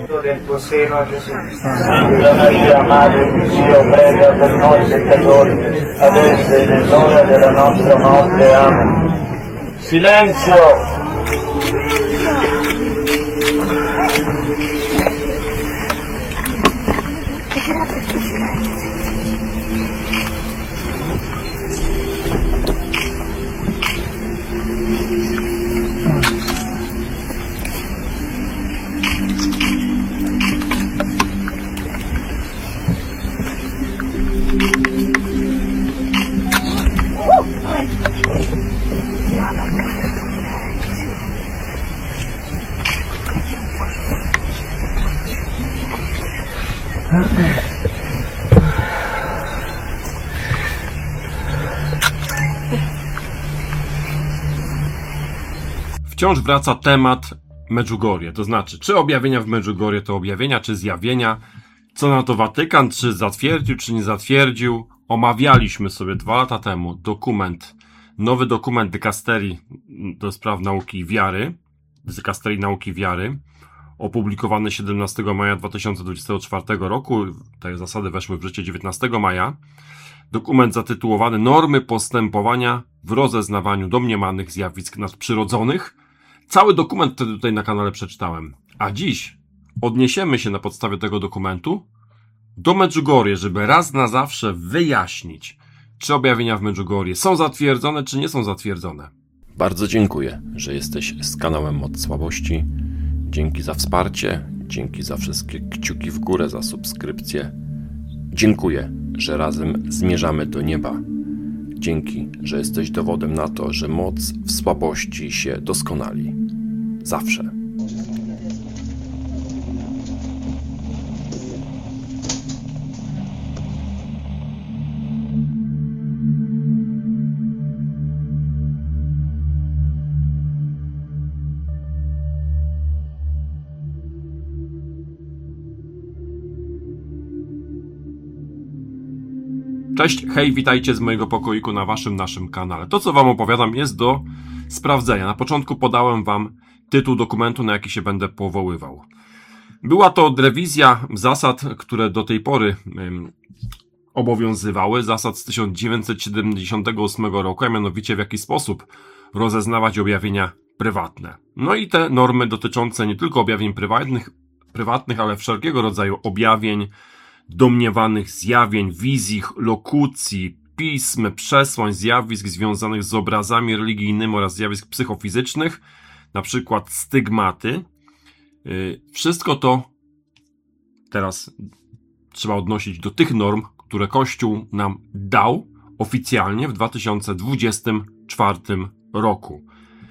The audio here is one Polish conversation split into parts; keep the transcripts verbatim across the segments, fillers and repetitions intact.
frutto del tuo seno, Gesù. Santa Maria, Madre di Dio, prega per noi peccatori, adesso e nell'ora della nostra morte. Amen. Silenzio! Wciąż wraca temat Medjugorje, to znaczy, czy objawienia w Medjugorje to objawienia, czy zjawienia, co na to Watykan, czy zatwierdził, czy nie zatwierdził. Omawialiśmy sobie dwa lata temu dokument, nowy dokument dykasterii do spraw nauki wiary, dykasterii nauki wiary, opublikowany siedemnastego maja dwa tysiące dwudziestego czwartego roku, te zasady weszły w życie dziewiętnastego maja. Dokument zatytułowany Normy postępowania w rozeznawaniu domniemanych zjawisk nadprzyrodzonych. Cały dokument wtedy tutaj na kanale przeczytałem. A dziś odniesiemy się na podstawie tego dokumentu do Medjugorje, żeby raz na zawsze wyjaśnić, czy objawienia w Medjugorje są zatwierdzone, czy nie są zatwierdzone. Bardzo dziękuję, że jesteś z kanałem Moc Słabości. Dzięki za wsparcie, dzięki za wszystkie kciuki w górę, za subskrypcję. Dziękuję, że razem zmierzamy do nieba. Dzięki, że jesteś dowodem na to, że moc w słabości się doskonali. Zawsze. Cześć, hej, witajcie z mojego pokoiku na waszym, naszym kanale. To, co wam opowiadam, jest do sprawdzenia. Na początku podałem wam tytuł dokumentu, na jaki się będę powoływał. Była to rewizja zasad, które do tej pory ym, obowiązywały, zasad z tysiąc dziewięćset siedemdziesiątego ósmego roku, a mianowicie w jaki sposób rozeznawać objawienia prywatne. No i te normy dotyczące nie tylko objawień prywatnych, prywatnych, ale wszelkiego rodzaju objawień, domniewanych zjawień, wizji, lokucji, pism, przesłań, zjawisk związanych z obrazami religijnymi oraz zjawisk psychofizycznych, na przykład stygmaty. Wszystko to teraz trzeba odnosić do tych norm, które Kościół nam dał oficjalnie w dwa tysiące dwudziestym czwartym roku.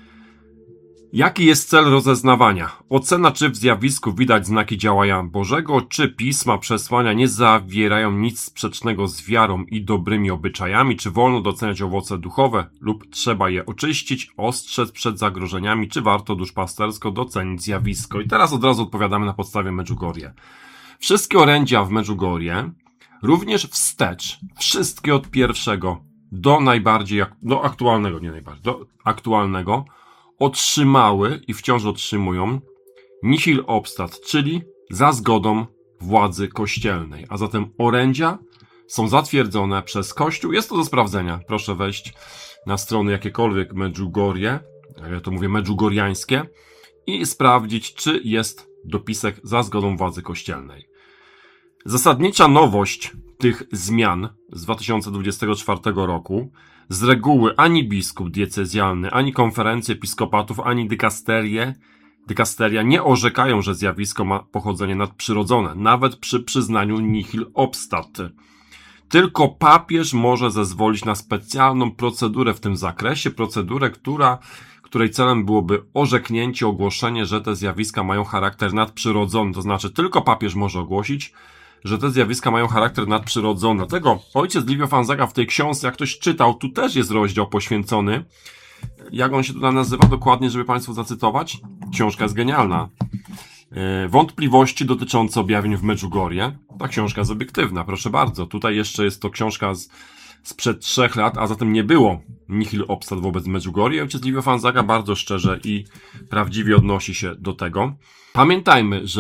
Jaki jest cel rozeznawania? Ocena, czy w zjawisku widać znaki działania Bożego, czy pisma, przesłania nie zawierają nic sprzecznego z wiarą i dobrymi obyczajami, czy wolno doceniać owoce duchowe lub trzeba je oczyścić, ostrzec przed zagrożeniami, czy warto duszpastersko docenić zjawisko. I teraz od razu odpowiadamy na podstawie Medjugorje. Wszystkie orędzia w Medjugorje, również wstecz, wszystkie od pierwszego do najbardziej, do aktualnego, nie najbardziej, do aktualnego, otrzymały i wciąż otrzymują nihil obstat, czyli za zgodą władzy kościelnej. A zatem orędzia są zatwierdzone przez Kościół. Jest to do sprawdzenia. Proszę wejść na strony jakiekolwiek Medjugorje, ja to mówię medjugorjańskie, i sprawdzić, czy jest dopisek za zgodą władzy kościelnej. Zasadnicza nowość tych zmian z dwa tysiące dwudziestego czwartego roku: z reguły ani biskup diecezjalny, ani konferencje episkopatów, ani dykasterie, dykasteria nie orzekają, że zjawisko ma pochodzenie nadprzyrodzone, nawet przy przyznaniu nihil obstat. Tylko papież może zezwolić na specjalną procedurę w tym zakresie, procedurę, która, której celem byłoby orzeknięcie, ogłoszenie, że te zjawiska mają charakter nadprzyrodzony. To znaczy tylko papież może ogłosić, że te zjawiska mają charakter nadprzyrodzony. Dlatego ojciec Livio Fanzaga w tej książce, jak ktoś czytał, tu też jest rozdział poświęcony. Jak on się tutaj nazywa dokładnie, żeby Państwu zacytować? Książka jest genialna. Wątpliwości dotyczące objawień w Medjugorje. Ta książka jest obiektywna, proszę bardzo. Tutaj jeszcze jest to książka z, sprzed trzech lat, a zatem nie było nihil obstat wobec Medjugorje. Ojciec Livio Fanzaga bardzo szczerze i prawdziwie odnosi się do tego. Pamiętajmy, że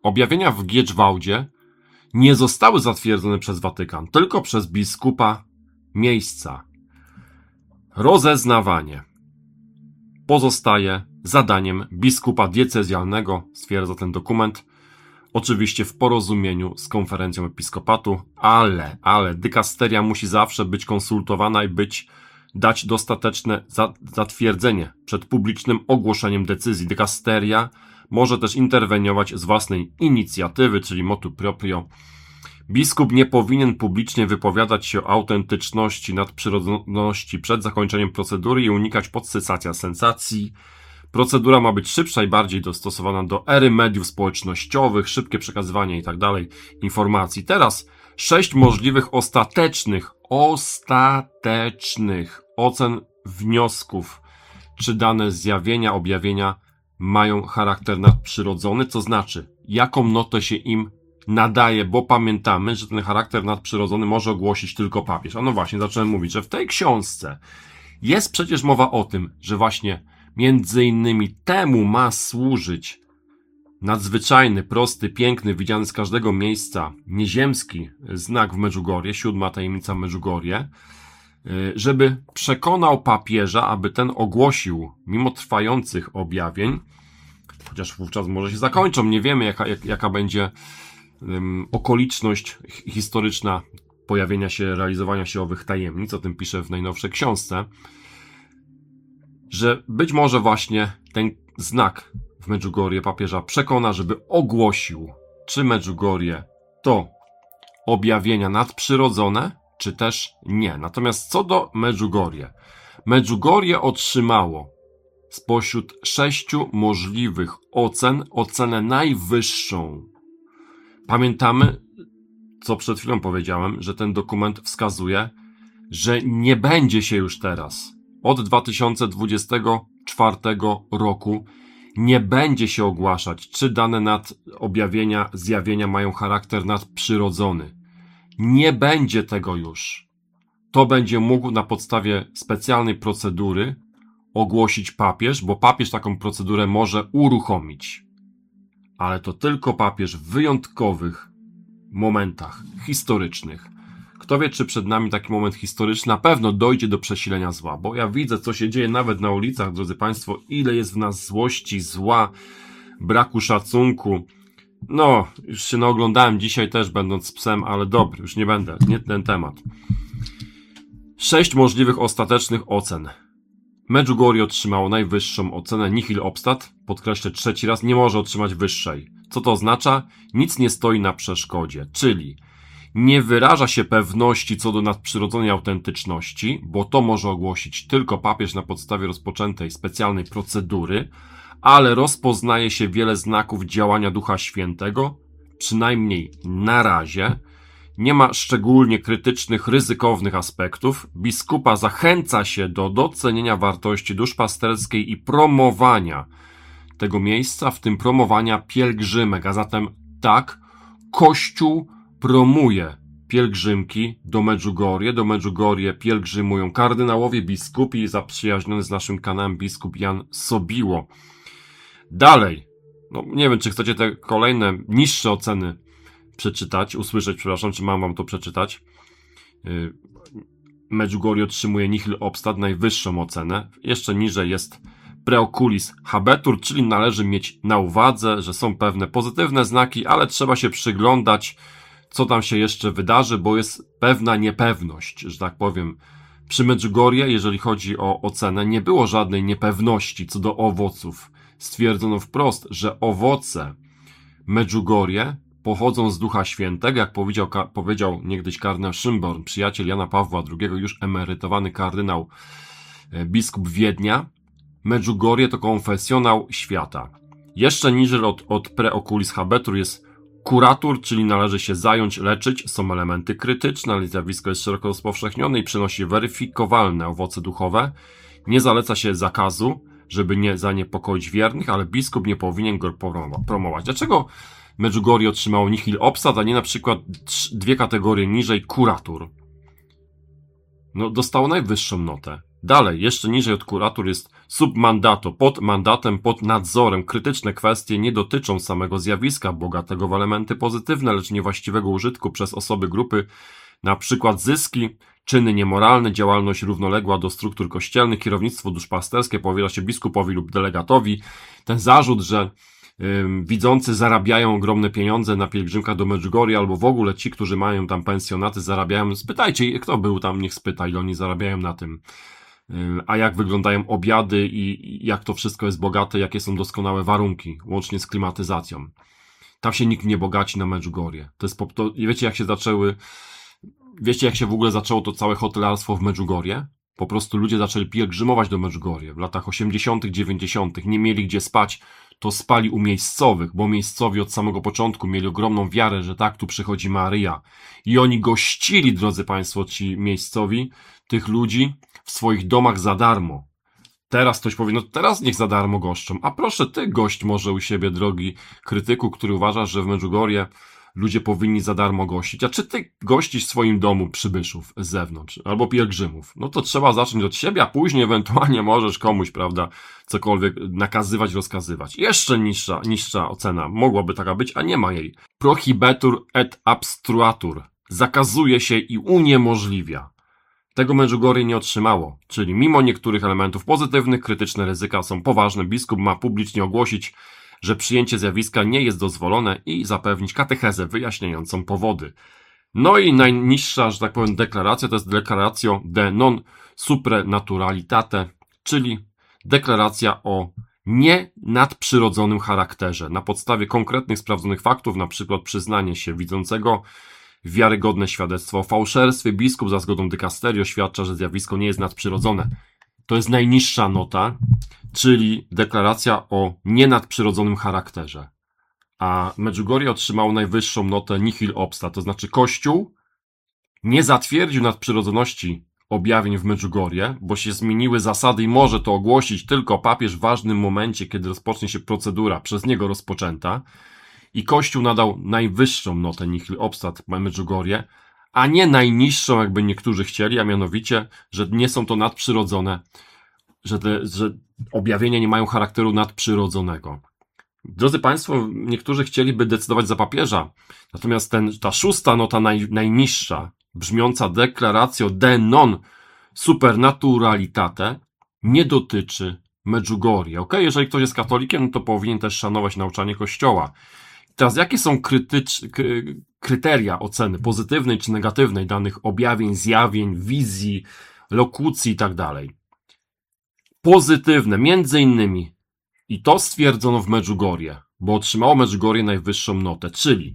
Objawienia w Giedżwałdzie nie zostały zatwierdzone przez Watykan, tylko przez biskupa miejsca. Rozeznawanie pozostaje zadaniem biskupa diecezjalnego, stwierdza ten dokument, oczywiście w porozumieniu z konferencją episkopatu, ale, ale dykasteria musi zawsze być konsultowana i być, dać dostateczne zatwierdzenie przed publicznym ogłoszeniem decyzji. Dykasteria może też interweniować z własnej inicjatywy, czyli motu proprio. Biskup nie powinien publicznie wypowiadać się o autentyczności, nadprzyrodzoności przed zakończeniem procedury i unikać podsycania sensacji. Procedura ma być szybsza i bardziej dostosowana do ery mediów społecznościowych, szybkie przekazywanie itd. informacji. Teraz sześć możliwych ostatecznych, ostatecznych ocen wniosków, czy dane zjawienia, objawienia mają charakter nadprzyrodzony, co znaczy, jaką notę się im nadaje, bo pamiętamy, że ten charakter nadprzyrodzony może ogłosić tylko papież. A no właśnie, zacząłem mówić, że w tej książce jest przecież mowa o tym, że właśnie między innymi temu ma służyć nadzwyczajny, prosty, piękny, widziany z każdego miejsca, nieziemski znak w Medjugorje, siódma tajemnica Medjugorje, żeby przekonał papieża, aby ten ogłosił, mimo trwających objawień, chociaż wówczas może się zakończą, nie wiemy jaka, jak, jaka będzie um, okoliczność historyczna pojawienia się, realizowania się owych tajemnic, o tym piszę w najnowszej książce, że być może właśnie ten znak w Medjugorje papieża przekona, żeby ogłosił, czy Medjugorje to objawienia nadprzyrodzone, czy też nie. Natomiast co do Medjugorje. Medjugorje otrzymało spośród sześciu możliwych ocen ocenę najwyższą. Pamiętamy, co przed chwilą powiedziałem, że ten dokument wskazuje, że nie będzie się już teraz, od dwa tysiące dwudziestego czwartego roku, nie będzie się ogłaszać, czy dane nad objawienia, zjawienia mają charakter nadprzyrodzony. Nie będzie tego już. To będzie mógł na podstawie specjalnej procedury ogłosić papież, bo papież taką procedurę może uruchomić. Ale to tylko papież w wyjątkowych momentach historycznych. Kto wie, czy przed nami taki moment historyczny, na pewno dojdzie do przesilenia zła, bo ja widzę, co się dzieje nawet na ulicach, drodzy Państwo, ile jest w nas złości, zła, braku szacunku. No, już się naoglądałem dzisiaj też, będąc psem, ale dobry, już nie będę, nie ten temat. Sześć możliwych ostatecznych ocen. Medjugorje otrzymało najwyższą ocenę nihil obstat, podkreślę trzeci raz, nie może otrzymać wyższej. Co to oznacza? Nic nie stoi na przeszkodzie, czyli nie wyraża się pewności co do nadprzyrodzonej autentyczności, bo to może ogłosić tylko papież na podstawie rozpoczętej specjalnej procedury, ale rozpoznaje się wiele znaków działania Ducha Świętego, przynajmniej na razie. Nie ma szczególnie krytycznych, ryzykownych aspektów. Biskupa zachęca się do docenienia wartości duszpasterskiej i promowania tego miejsca, w tym promowania pielgrzymek. A zatem tak, Kościół promuje pielgrzymki do Medjugorje. Do Medjugorje pielgrzymują kardynałowie, biskupi i zaprzyjaźniony z naszym kanałem biskup Jan Sobiło. Dalej, no nie wiem, czy chcecie te kolejne, niższe oceny przeczytać, usłyszeć, przepraszam, czy mam wam to przeczytać. Medjugorje otrzymuje nihil obstat, najwyższą ocenę. Jeszcze niżej jest preoculis habetur, czyli należy mieć na uwadze, że są pewne pozytywne znaki, ale trzeba się przyglądać, co tam się jeszcze wydarzy, bo jest pewna niepewność, że tak powiem. Przy Medjugorje, jeżeli chodzi o ocenę, nie było żadnej niepewności co do owoców. Stwierdzono wprost, że owoce Medjugorje pochodzą z Ducha Świętego, jak powiedział, powiedział niegdyś kardynał Szymborn, przyjaciel Jana Pawła drugiego, już emerytowany kardynał, biskup Wiednia. Medjugorje to konfesjonał świata. Jeszcze niżej od, od preoculis habetur jest kuratur, czyli należy się zająć, leczyć. Są elementy krytyczne, ale zjawisko jest szeroko rozpowszechnione i przynosi weryfikowalne owoce duchowe. Nie zaleca się zakazu, żeby nie zaniepokoić wiernych, ale biskup nie powinien go promować. Dlaczego Medjugorje otrzymało nihil obstat, a nie na przykład dwie kategorie niżej kuratur? No, dostało najwyższą notę. Dalej, jeszcze niżej od kuratur jest submandato, pod mandatem, pod nadzorem. Krytyczne kwestie nie dotyczą samego zjawiska bogatego w elementy pozytywne, lecz niewłaściwego użytku przez osoby grupy, na przykład zyski, czyny niemoralne, działalność równoległa do struktur kościelnych, kierownictwo duszpasterskie powierza się biskupowi lub delegatowi. Ten zarzut, że ym, widzący zarabiają ogromne pieniądze na pielgrzymkach do Medjugorje, albo w ogóle ci, którzy mają tam pensjonaty, zarabiają, spytajcie, kto był tam, niech spyta, ile oni zarabiają na tym. A jak wyglądają obiady i jak to wszystko jest bogate, jakie są doskonałe warunki, łącznie z klimatyzacją. Tam się nikt nie bogaci na Medjugorje. To jest po, to, wiecie jak się zaczęły, wiecie jak się w ogóle zaczęło to całe hotelarstwo w Medjugorje? Po prostu ludzie zaczęli pielgrzymować do Medjugorje w latach osiemdziesiątych, dziewięćdziesiątych. Nie mieli gdzie spać, to spali u miejscowych, bo miejscowi od samego początku mieli ogromną wiarę, że tak, tu przychodzi Maryja. I oni gościli, drodzy Państwo, ci miejscowi, tych ludzi w swoich domach za darmo. Teraz ktoś powie, no teraz niech za darmo goszczą. A proszę, ty gość może u siebie, drogi krytyku, który uważasz, że w Medjugorje ludzie powinni za darmo gościć. A czy ty gościsz w swoim domu przybyszów z zewnątrz albo pielgrzymów? No to trzeba zacząć od siebie, a później ewentualnie możesz komuś, prawda, cokolwiek nakazywać, rozkazywać. Jeszcze niższa, niższa ocena mogłaby taka być, a nie ma jej. Prohibetur et abstruatur. Zakazuje się i uniemożliwia. Tego Medjugorje nie otrzymało, czyli mimo niektórych elementów pozytywnych, krytyczne ryzyka są poważne. Biskup ma publicznie ogłosić, że przyjęcie zjawiska nie jest dozwolone i zapewnić katechezę wyjaśniającą powody. No i najniższa, że tak powiem, deklaracja to jest deklaratio de non supraturalitate, czyli deklaracja o nienadprzyrodzonym charakterze. Na podstawie konkretnych sprawdzonych faktów, na przykład przyznanie się widzącego, wiarygodne świadectwo o fałszerstwie, biskup za zgodą dykasterii oświadcza, że zjawisko nie jest nadprzyrodzone. To jest najniższa nota, czyli deklaracja o nienadprzyrodzonym charakterze. A Medjugorje otrzymało najwyższą notę nihil obsta, to znaczy Kościół nie zatwierdził nadprzyrodzoności objawień w Medjugorje, bo się zmieniły zasady i może to ogłosić tylko papież w ważnym momencie, kiedy rozpocznie się procedura przez niego rozpoczęta. I Kościół nadał najwyższą notę nihil obstat Medjugorje, a nie najniższą, jakby niektórzy chcieli, a mianowicie, że nie są to nadprzyrodzone, że, te, że objawienia nie mają charakteru nadprzyrodzonego. Drodzy Państwo, niektórzy chcieliby decydować za papieża, natomiast ten, ta szósta nota naj, najniższa, brzmiąca declaratio de non supernaturalitate, nie dotyczy Medjugorje. Okay? Jeżeli ktoś jest katolikiem, no to powinien też szanować nauczanie Kościoła. Teraz, jakie są krytycz, kry, kryteria oceny pozytywnej czy negatywnej danych objawień, zjawień, wizji, lokucji i tak dalej? Pozytywne, między innymi, i to stwierdzono w Medjugorje, bo otrzymało Medjugorje najwyższą notę, czyli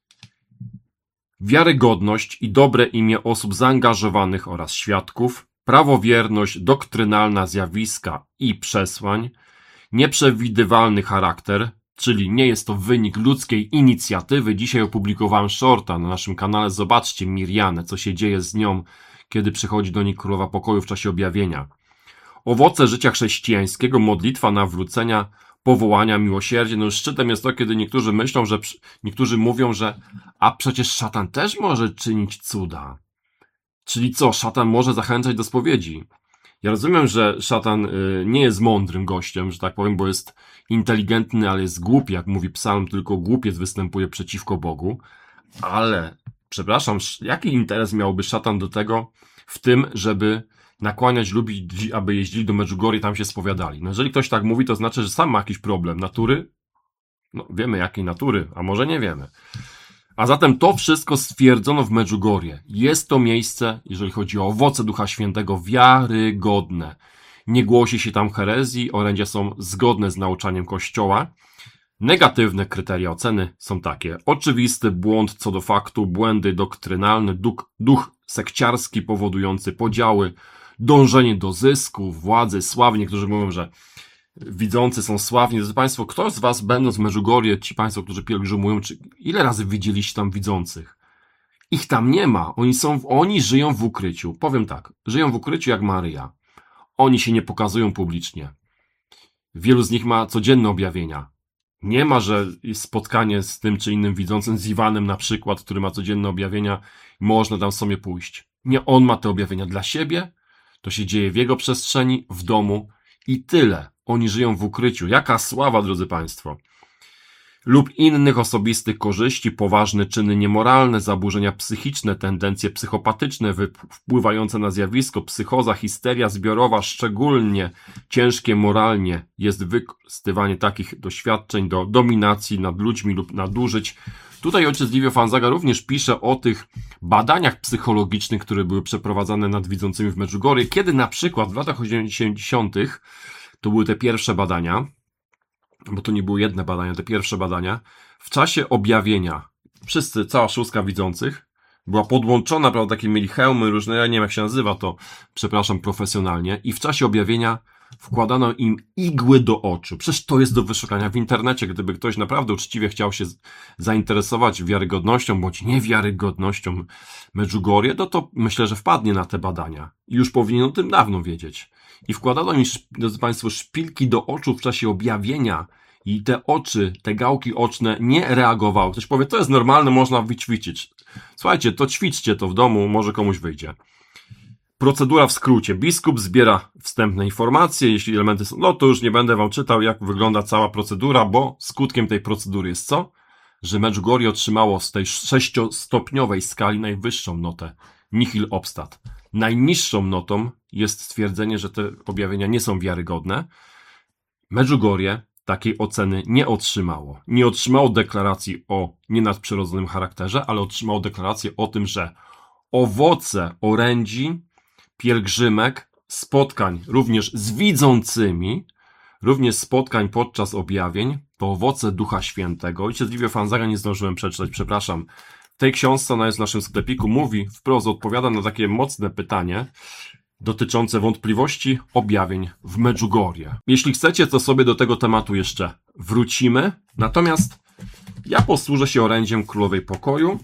wiarygodność i dobre imię osób zaangażowanych oraz świadków, prawowierność doktrynalna zjawiska i przesłań, nieprzewidywalny charakter, czyli nie jest to wynik ludzkiej inicjatywy. Dzisiaj opublikowałem shorta na naszym kanale. Zobaczcie Mirjanę, co się dzieje z nią, kiedy przychodzi do niej Królowa Pokoju w czasie objawienia. Owoce życia chrześcijańskiego, modlitwa nawrócenia, powołania, miłosierdzie. No już szczytem jest to, kiedy niektórzy myślą, że niektórzy mówią, że a przecież szatan też może czynić cuda. Czyli co? Szatan może zachęcać do spowiedzi. Ja rozumiem, że szatan nie jest mądrym gościem, że tak powiem, bo jest inteligentny, ale jest głupi, jak mówi psalm, tylko głupiec występuje przeciwko Bogu. Ale, przepraszam, jaki interes miałby szatan do tego, w tym, żeby nakłaniać ludzi, aby jeździli do Medjugorje i tam się spowiadali? No jeżeli ktoś tak mówi, to znaczy, że sam ma jakiś problem natury. No wiemy jakiej natury, a może nie wiemy. A zatem to wszystko stwierdzono w Medjugorje. Jest to miejsce, jeżeli chodzi o owoce Ducha Świętego, wiarygodne. Nie głosi się tam herezji, orędzia są zgodne z nauczaniem Kościoła. Negatywne kryteria oceny są takie. Oczywisty błąd co do faktu, błędy doktrynalne, duch, duch sekciarski powodujący podziały, dążenie do zysku, władzy, sławy. Niektórzy mówią, że widzący są sławni. Drodzy Państwo, kto z Was, będąc w Medjugorje, ci Państwo, którzy pielgrzymują, czy ile razy widzieliście tam widzących? Ich tam nie ma. Oni są, oni żyją w ukryciu. Powiem tak, żyją w ukryciu jak Maryja. Oni się nie pokazują publicznie. Wielu z nich ma codzienne objawienia. Nie ma, że jest spotkanie z tym czy innym widzącym, z Iwanem na przykład, który ma codzienne objawienia, można tam sobie pójść. Nie, on ma te objawienia dla siebie, to się dzieje w jego przestrzeni, w domu I tyle. Oni żyją w ukryciu. Jaka sława, drodzy Państwo. Lub innych osobistych korzyści, poważne czyny niemoralne, zaburzenia psychiczne, tendencje psychopatyczne wpływające na zjawisko, psychoza, histeria zbiorowa, szczególnie ciężkie moralnie jest wykorzystywanie takich doświadczeń do dominacji nad ludźmi lub nadużyć. Tutaj ojciec Livio Fanzaga również pisze o tych badaniach psychologicznych, które były przeprowadzane nad widzącymi w Medjugorje, kiedy na przykład w latach osiemdziesiątych to były te pierwsze badania, bo to nie były jedne badania, te pierwsze badania, w czasie objawienia, wszyscy, cała szóstka widzących była podłączona, prawda, takie mieli hełmy różne, ja nie wiem jak się nazywa to, przepraszam, profesjonalnie, i w czasie objawienia wkładano im igły do oczu. Przecież to jest do wyszukania w internecie, gdyby ktoś naprawdę uczciwie chciał się zainteresować wiarygodnością, bądź niewiarygodnością Medjugorje, no to myślę, że wpadnie na te badania i już powinien o tym dawno wiedzieć. I wkładano im, drodzy Państwo, szpilki do oczu w czasie objawienia i te oczy, te gałki oczne nie reagowały. Ktoś powie, to jest normalne, można wyćwiczyć. Słuchajcie, to ćwiczcie to w domu, może komuś wyjdzie. Procedura w skrócie. Biskup zbiera wstępne informacje, jeśli elementy są, no to już nie będę wam czytał, jak wygląda cała procedura, bo skutkiem tej procedury jest co? Że Medjugorje otrzymało z tej sześciostopniowej skali najwyższą notę. Nihil obstat. Najniższą notą jest stwierdzenie, że te objawienia nie są wiarygodne. Medjugorje takiej oceny nie otrzymało. Nie otrzymało deklaracji o nienadprzyrodzonym charakterze, ale otrzymało deklarację o tym, że owoce orędzi, pielgrzymek, spotkań również z widzącymi, również spotkań podczas objawień, to owoce Ducha Świętego. Ojciec Livio Fanzaga nie zdążyłem przeczytać, przepraszam. W tej książce, ona jest w naszym sklepiku, mówi wprost, odpowiada na takie mocne pytanie dotyczące wątpliwości objawień w Medjugorje. Jeśli chcecie, to sobie do tego tematu jeszcze wrócimy. Natomiast ja posłużę się orędziem Królowej Pokoju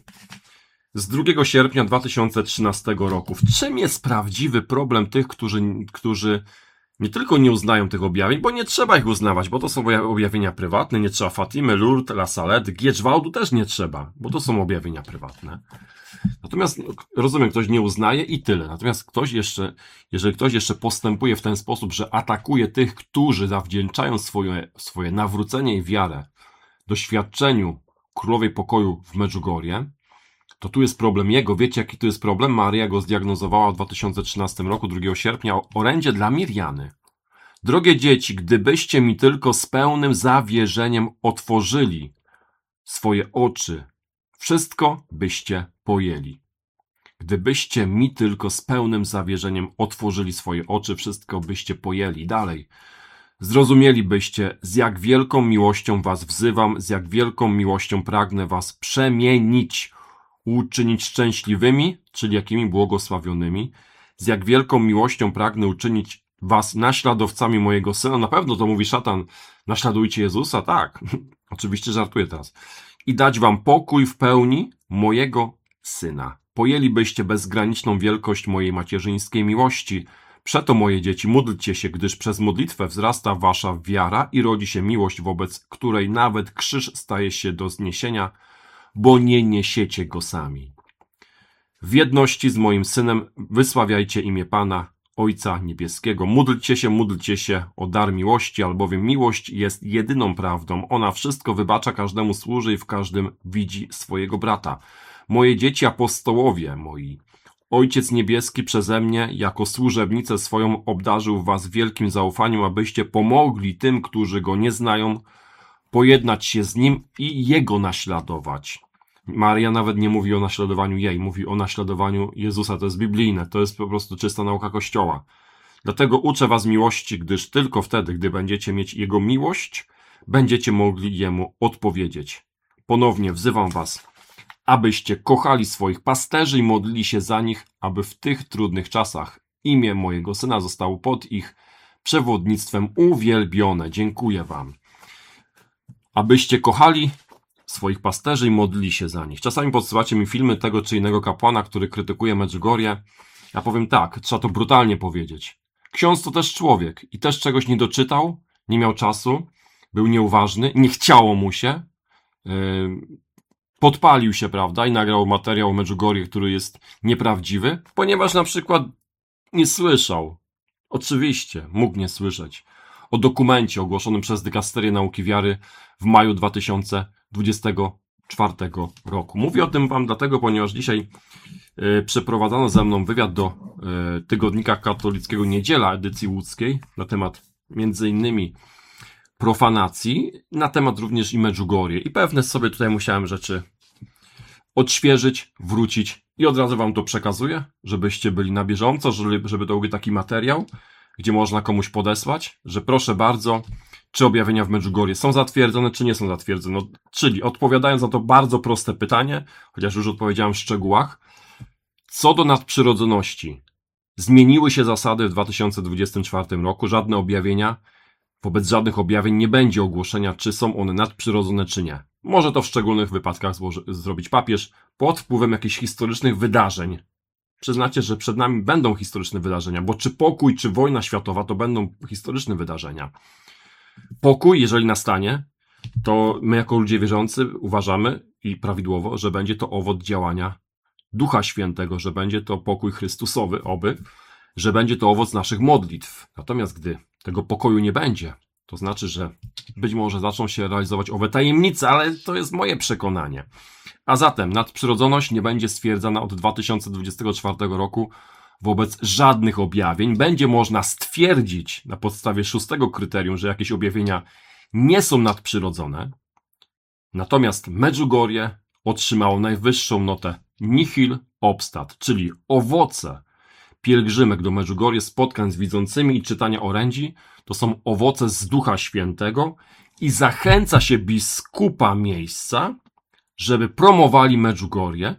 z drugiego sierpnia dwa tysiące trzynastego roku. W czym jest prawdziwy problem tych, którzy, którzy nie tylko nie uznają tych objawień, bo nie trzeba ich uznawać, bo to są objawienia prywatne, nie trzeba Fatimy, Lourdes, La Salette, Gieczwałdu też nie trzeba, bo to są objawienia prywatne. Natomiast, rozumiem, ktoś nie uznaje i tyle. Natomiast ktoś jeszcze, jeżeli ktoś jeszcze postępuje w ten sposób, że atakuje tych, którzy zawdzięczają swoje, swoje nawrócenie i wiarę doświadczeniu Królowej Pokoju w Medjugorje, to tu jest problem jego. Wiecie, jaki tu jest problem? Maria go zdiagnozowała w dwa tysiące trzynastym roku, drugiego sierpnia, orędzie dla Mirjany. Drogie dzieci, gdybyście mi tylko z pełnym zawierzeniem otworzyli swoje oczy, wszystko byście pojęli. Gdybyście mi tylko z pełnym zawierzeniem otworzyli swoje oczy, wszystko byście pojęli. Dalej. Zrozumielibyście, z jak wielką miłością was wzywam, z jak wielką miłością pragnę was przemienić, uczynić szczęśliwymi, czyli jakimi błogosławionymi, z jak wielką miłością pragnę uczynić was naśladowcami mojego Syna. Na pewno to mówi szatan, naśladujcie Jezusa, tak, oczywiście żartuję teraz. I dać wam pokój w pełni mojego Syna. Pojęlibyście bezgraniczną wielkość mojej macierzyńskiej miłości. Przeto, moje dzieci, módlcie się, gdyż przez modlitwę wzrasta wasza wiara i rodzi się miłość, wobec której nawet krzyż staje się do zniesienia, bo nie niesiecie go sami. W jedności z moim Synem wysławiajcie imię Pana, Ojca Niebieskiego. Módlcie się, módlcie się o dar miłości, albowiem miłość jest jedyną prawdą. Ona wszystko wybacza, każdemu służy i w każdym widzi swojego brata. Moje dzieci apostołowie moi, Ojciec Niebieski przeze mnie jako służebnicę swoją obdarzył was wielkim zaufaniem, abyście pomogli tym, którzy go nie znają, pojednać się z nim i jego naśladować. Maria nawet nie mówi o naśladowaniu jej, mówi o naśladowaniu Jezusa. To jest biblijne, to jest po prostu czysta nauka Kościoła. Dlatego uczę was miłości, gdyż tylko wtedy, gdy będziecie mieć jego miłość, będziecie mogli jemu odpowiedzieć. Ponownie wzywam was, abyście kochali swoich pasterzy i modlili się za nich, aby w tych trudnych czasach imię mojego Syna zostało pod ich przewodnictwem uwielbione. Dziękuję wam. Abyście kochali swoich pasterzy i modlili się za nich. Czasami podsyłacie mi filmy tego czy innego kapłana, który krytykuje Medjugorje. Ja powiem tak, trzeba to brutalnie powiedzieć. Ksiądz to też człowiek i też czegoś nie doczytał, nie miał czasu, był nieuważny, nie chciało mu się, yy, podpalił się, prawda, i nagrał materiał o Medjugorje, który jest nieprawdziwy, ponieważ na przykład nie słyszał. Oczywiście, mógł nie słyszeć. o dokumencie ogłoszonym przez Dykasterię Nauki Wiary w maju dwa tysiące dwudziestego czwartego roku. Mówię o tym wam dlatego, ponieważ dzisiaj y, przeprowadzano ze mną wywiad do y, tygodnika katolickiego Niedziela edycji łódzkiej na temat między innymi profanacji, na temat również i Medjugorje. I pewne sobie tutaj musiałem rzeczy odświeżyć, wrócić i od razu wam to przekazuję, żebyście byli na bieżąco, żeby, żeby to był taki materiał, gdzie można komuś podesłać, że proszę bardzo, czy objawienia w Medjugorje są zatwierdzone, czy nie są zatwierdzone. No, czyli odpowiadając na to bardzo proste pytanie, chociaż już odpowiedziałem w szczegółach, co do nadprzyrodzoności. Zmieniły się zasady w dwa tysiące dwudziestym czwartym roku, żadne objawienia, wobec żadnych objawień nie będzie ogłoszenia, czy są one nadprzyrodzone, czy nie. Może to w szczególnych wypadkach złoży, zrobić papież pod wpływem jakichś historycznych wydarzeń. Przyznacie, że przed nami będą historyczne wydarzenia, bo czy pokój, czy wojna światowa to będą historyczne wydarzenia. Pokój, jeżeli nastanie, to my jako ludzie wierzący uważamy i prawidłowo, że będzie to owoc działania Ducha Świętego, że będzie to pokój Chrystusowy, oby, że będzie to owoc naszych modlitw. Natomiast gdy tego pokoju nie będzie, to znaczy, że być może zaczną się realizować owe tajemnice, ale to jest moje przekonanie. A zatem nadprzyrodzoność nie będzie stwierdzana od dwa tysiące dwudziestego czwartego roku wobec żadnych objawień. Będzie można stwierdzić na podstawie szóstego kryterium, że jakieś objawienia nie są nadprzyrodzone. Natomiast Medjugorje otrzymało najwyższą notę nihil obstat, czyli owoce pielgrzymek do Medjugorje, spotkań z widzącymi i czytania orędzi, to są owoce z Ducha Świętego i zachęca się biskupa miejsca, żeby promowali Medjugorje.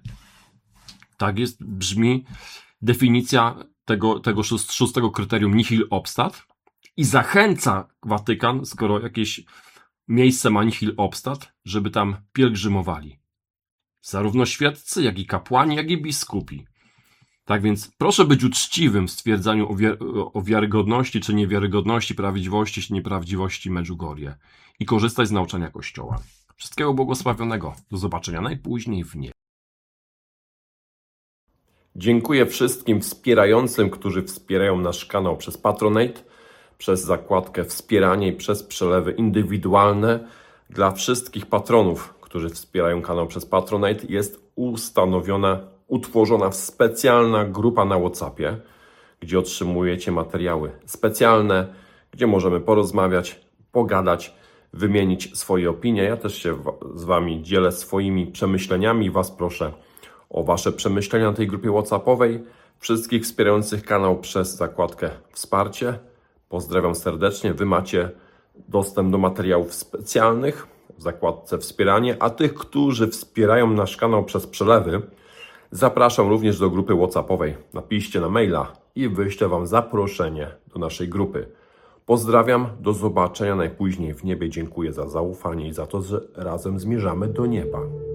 Tak jest, brzmi definicja tego, tego szóstego kryterium nihil obstat i zachęca Watykan, skoro jakieś miejsce ma nihil obstat, żeby tam pielgrzymowali. Zarówno świeccy, jak i kapłani, jak i biskupi. Tak więc proszę być uczciwym w stwierdzaniu o, wi- o wiarygodności czy niewiarygodności, prawdziwości czy nieprawdziwości Medjugorje i korzystać z nauczania Kościoła. Wszystkiego błogosławionego. Do zobaczenia najpóźniej w niebie. Dziękuję wszystkim wspierającym, którzy wspierają nasz kanał przez Patronate, przez zakładkę Wspieranie i przez przelewy indywidualne. Dla wszystkich patronów, którzy wspierają kanał przez Patronate, jest ustanowiona, utworzona specjalna grupa na WhatsAppie, gdzie otrzymujecie materiały specjalne, gdzie możemy porozmawiać, pogadać, wymienić swoje opinie. Ja też się z Wami dzielę swoimi przemyśleniami i Was proszę o Wasze przemyślenia na tej grupie WhatsAppowej. Wszystkich wspierających kanał przez zakładkę Wsparcie pozdrawiam serdecznie. Wy macie dostęp do materiałów specjalnych w zakładce Wspieranie, a tych, którzy wspierają nasz kanał przez przelewy, zapraszam również do grupy WhatsAppowej. Napiszcie na maila i wyślę Wam zaproszenie do naszej grupy. Pozdrawiam, do zobaczenia najpóźniej w niebie. Dziękuję za zaufanie i za to, że razem zmierzamy do nieba.